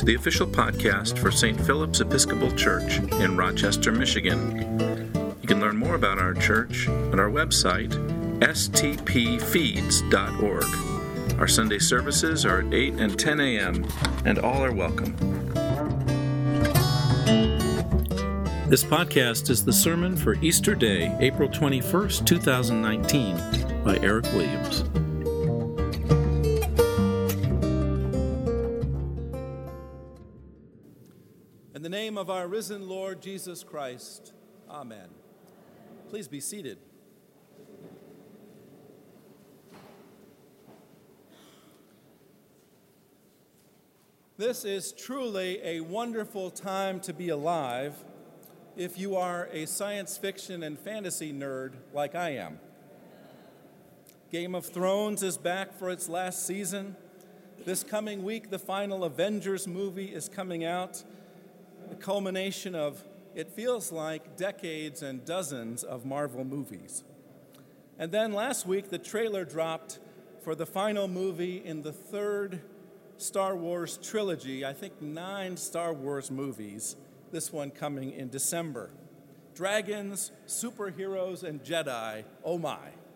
to the official podcast for St. Philip's Episcopal Church in Rochester, Michigan. You can learn more about our church at our website, stpfeeds.org. Our Sunday services are at 8 and 10 a.m., and all are welcome. This podcast is the sermon for Easter Day, April 21st, 2019, by Eric Williams. In the name of our risen Lord Jesus Christ, amen. Please be seated. This is truly a wonderful time to be alive if you are a science fiction and fantasy nerd like I am. Game of Thrones is back for its last season. This coming week, the final Avengers movie is coming out. The culmination of, it feels like, decades and dozens of Marvel movies. And then last week, the trailer dropped for the final movie in the third Star Wars trilogy, I think 9 Star Wars movies, this one coming in December. Dragons, superheroes, and Jedi, oh my.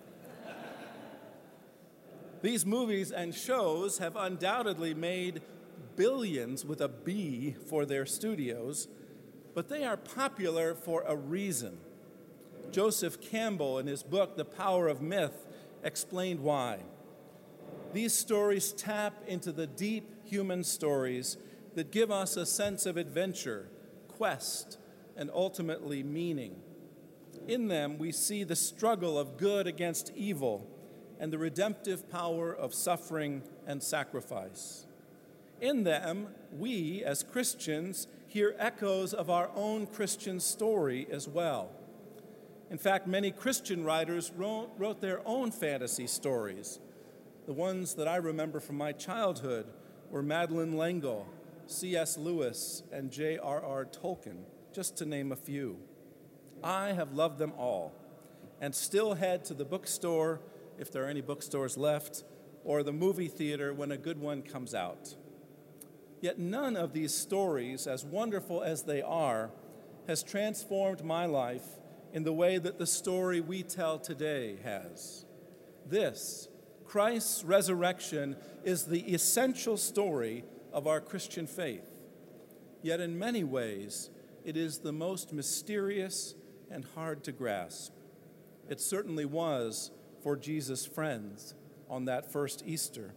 These movies and shows have undoubtedly made billions with a B for their studios, but they are popular for a reason. Joseph Campbell, in his book, The Power of Myth, explained why. These stories tap into the deep human stories that give us a sense of adventure, quest, and ultimately meaning. In them, we see the struggle of good against evil and the redemptive power of suffering and sacrifice. In them, we, as Christians, hear echoes of our own Christian story as well. In fact, many Christian writers wrote their own fantasy stories. The ones that I remember from my childhood were Madeleine L'Engle, C.S. Lewis, and J.R.R. Tolkien, just to name a few. I have loved them all, and still head to the bookstore, if there are any bookstores left, or the movie theater when a good one comes out. Yet none of these stories, as wonderful as they are, has transformed my life in the way that the story we tell today has. This, Christ's resurrection, is the essential story of our Christian faith. Yet in many ways, it is the most mysterious and hard to grasp. It certainly was for Jesus' friends on that first Easter.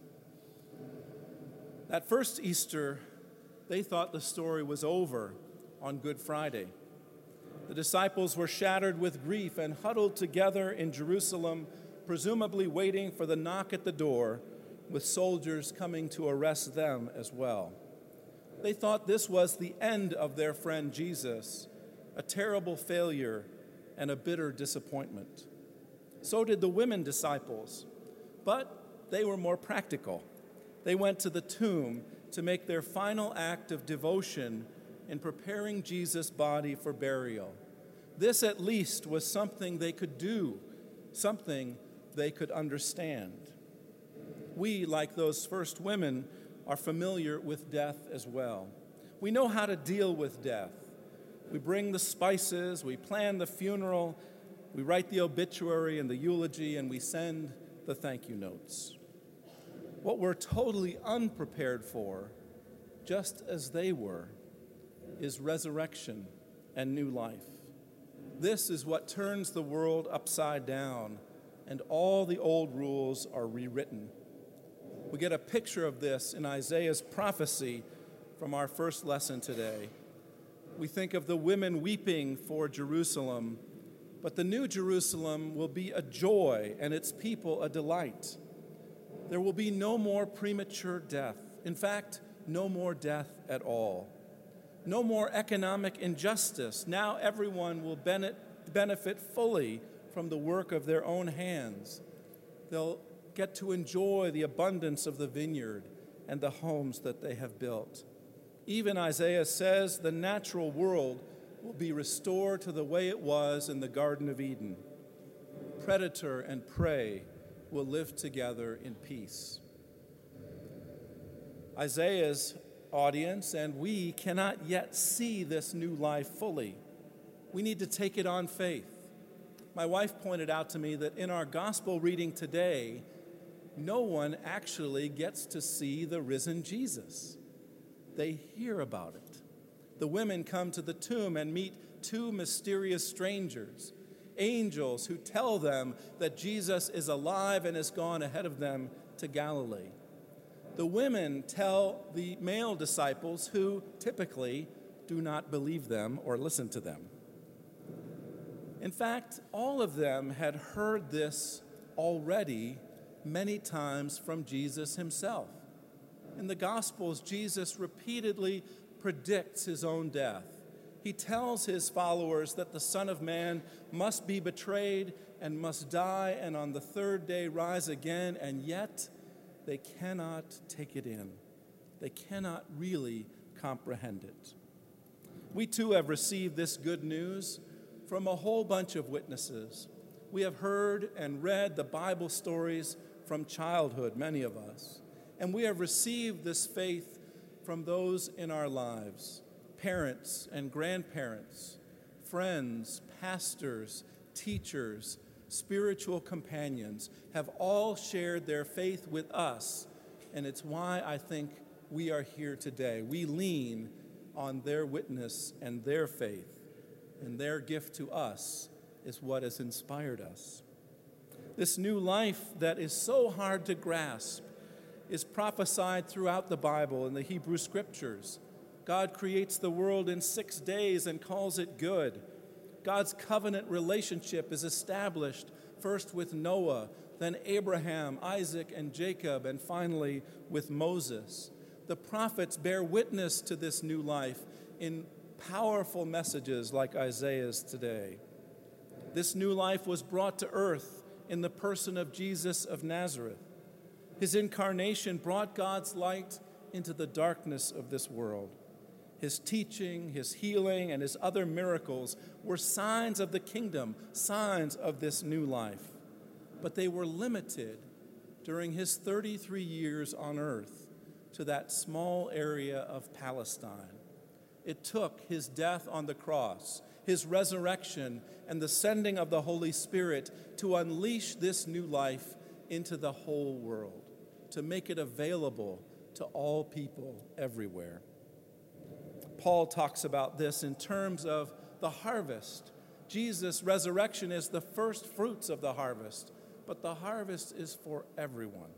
That first Easter, they thought the story was over on Good Friday. The disciples were shattered with grief and huddled together in Jerusalem, presumably waiting for the knock at the door, with soldiers coming to arrest them as well. They thought this was the end of their friend Jesus, a terrible failure and a bitter disappointment. So did the women disciples, but they were more practical. They went to the tomb to make their final act of devotion in preparing Jesus' body for burial. This, at least, was something they could do, something they could understand. We, like those first women, are familiar with death as well. We know how to deal with death. We bring the spices, we plan the funeral, we write the obituary and the eulogy, and we send the thank you notes. What we're totally unprepared for, just as they were, is resurrection and new life. This is what turns the world upside down, and all the old rules are rewritten. We get a picture of this in Isaiah's prophecy from our first lesson today. We think of the women weeping for Jerusalem, but the new Jerusalem will be a joy and its people a delight. There will be no more premature death. In fact, no more death at all. No more economic injustice. Now everyone will benefit fully from the work of their own hands. They'll get to enjoy the abundance of the vineyard and the homes that they have built. Even Isaiah says the natural world will be restored to the way it was in the Garden of Eden. Predator and prey will live together in peace. Isaiah's audience, and we cannot yet see this new life fully. We need to take it on faith. My wife pointed out to me that in our gospel reading today, no one actually gets to see the risen Jesus. They hear about it. The women come to the tomb and meet two mysterious strangers, angels who tell them that Jesus is alive and has gone ahead of them to Galilee. The women tell the male disciples who typically do not believe them or listen to them. In fact, all of them had heard this already many times from Jesus himself. In the Gospels, Jesus repeatedly predicts his own death. He tells his followers that the Son of Man must be betrayed and must die and on the third day rise again, and yet they cannot take it in. They cannot really comprehend it. We too have received this good news from a whole bunch of witnesses. We have heard and read the Bible stories from childhood, many of us, and we have received this faith from those in our lives, parents and grandparents, friends, pastors, teachers, spiritual companions have all shared their faith with us, and it's why I think we are here today. We lean on their witness and their faith, and their gift to us is what has inspired us. This new life that is so hard to grasp is prophesied throughout the Bible in the Hebrew Scriptures. God creates the world in 6 days and calls it good. God's covenant relationship is established first with Noah, then Abraham, Isaac, and Jacob, and finally with Moses. The prophets bear witness to this new life in powerful messages like Isaiah's today. This new life was brought to earth in the person of Jesus of Nazareth. His incarnation brought God's light into the darkness of this world. His teaching, his healing, and his other miracles were signs of the kingdom, signs of this new life. But they were limited during his 33 years on earth to that small area of Palestine. It took his death on the cross, his resurrection, and the sending of the Holy Spirit to unleash this new life into the whole world, to make it available to all people everywhere. Paul talks about this in terms of the harvest. Jesus' resurrection is the first fruits of the harvest, but the harvest is for everyone.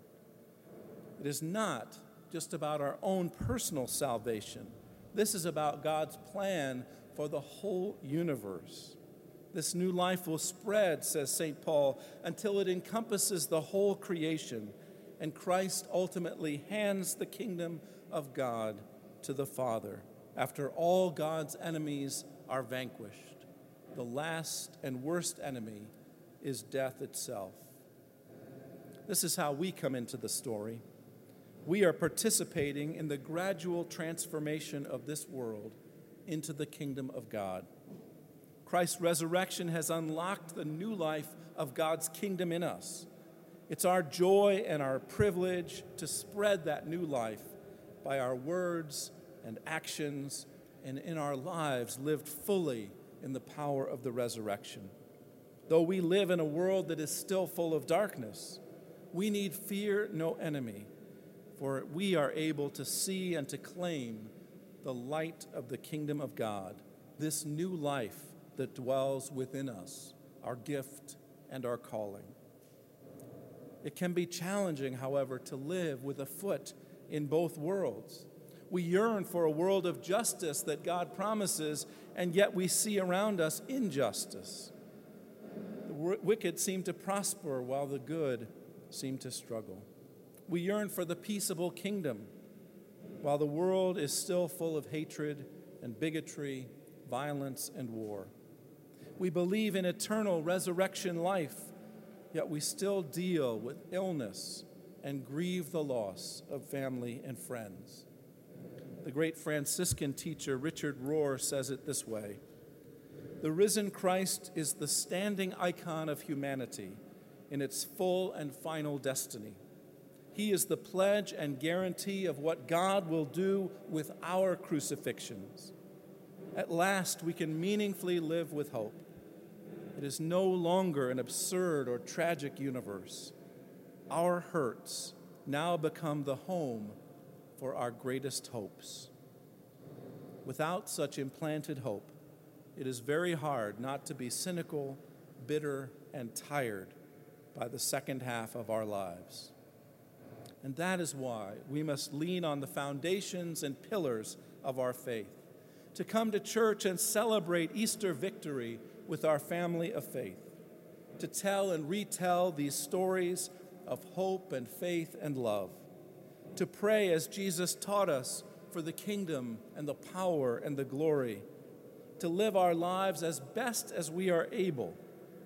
It is not just about our own personal salvation. This is about God's plan for the whole universe. This new life will spread, says St. Paul, until it encompasses the whole creation, and Christ ultimately hands the kingdom of God to the Father after all God's enemies are vanquished. The last and worst enemy is death itself. This is how we come into the story. We are participating in the gradual transformation of this world into the kingdom of God. Christ's resurrection has unlocked the new life of God's kingdom in us. It's our joy and our privilege to spread that new life by our words and actions, and in our lives lived fully in the power of the resurrection. Though we live in a world that is still full of darkness, we need fear no enemy, for we are able to see and to claim the light of the kingdom of God, this new life that dwells within us, our gift and our calling. It can be challenging, however, to live with a foot in both worlds. We yearn for a world of justice that God promises, and yet we see around us injustice. The wicked seem to prosper while the good seem to struggle. We yearn for the peaceable kingdom, while the world is still full of hatred and bigotry, violence and war. We believe in eternal resurrection life, yet we still deal with illness and grieve the loss of family and friends. The great Franciscan teacher Richard Rohr says it this way: "The risen Christ is the standing icon of humanity in its full and final destiny. He is the pledge and guarantee of what God will do with our crucifixions. At last, we can meaningfully live with hope. It is no longer an absurd or tragic universe. Our hurts now become the home for our greatest hopes. Without such implanted hope, it is very hard not to be cynical, bitter, and tired by the second half of our lives. And that is why we must lean on the foundations and pillars of our faith, to come to church and celebrate Easter victory with our family of faith, to tell and retell these stories of hope and faith and love, to pray as Jesus taught us for the kingdom and the power and the glory, to live our lives as best as we are able,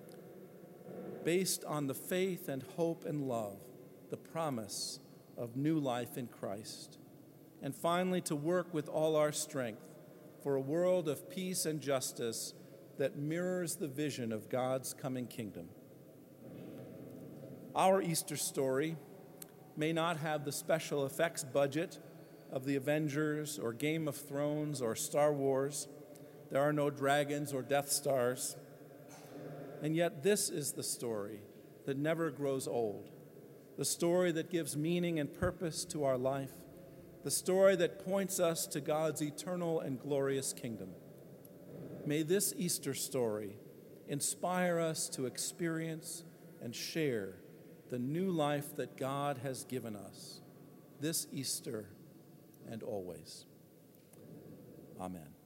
based on the faith and hope and love, the promise of new life in Christ. And finally, to work with all our strength for a world of peace and justice that mirrors the vision of God's coming kingdom. Our Easter story may not have the special effects budget of the Avengers or Game of Thrones or Star Wars. There are no dragons or Death Stars. And yet this is the story that never grows old, the story that gives meaning and purpose to our life, the story that points us to God's eternal and glorious kingdom. May this Easter story inspire us to experience and share the new life that God has given us this Easter and always. Amen.